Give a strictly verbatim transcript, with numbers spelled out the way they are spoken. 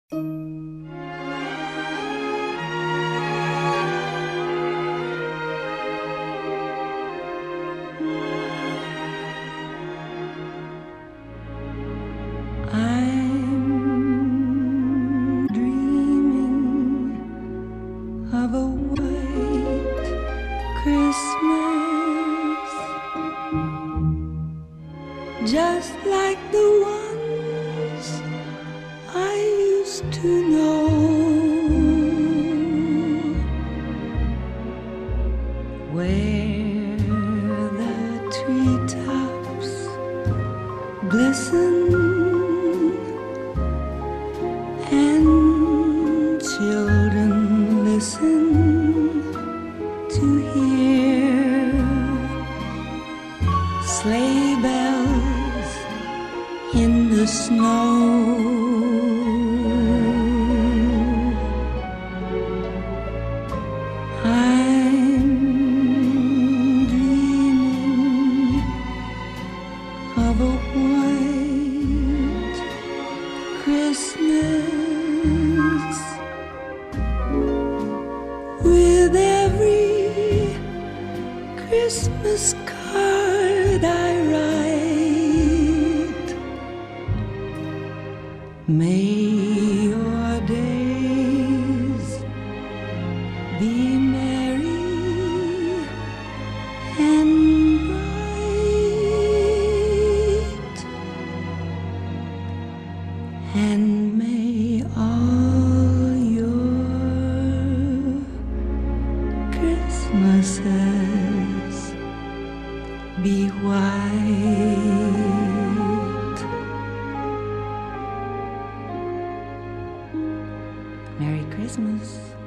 I'm dreaming of a white Christmas, just like the ones I used to know, where the treetops glisten and children listen to hear sleigh bells in the snow. I'm dreaming of a white Christmas, with every Christmas card I write. May your days be merry and bright, and may all your Christmases be white. Merry Christmas.